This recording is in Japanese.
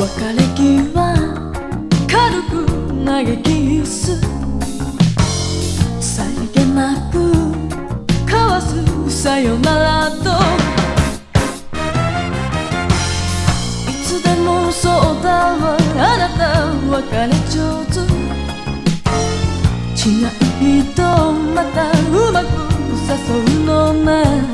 別れ際軽く嘆きすさりげなく交わすさよならといつでもそうだわあなた別れ上手違う人またうまく誘うのね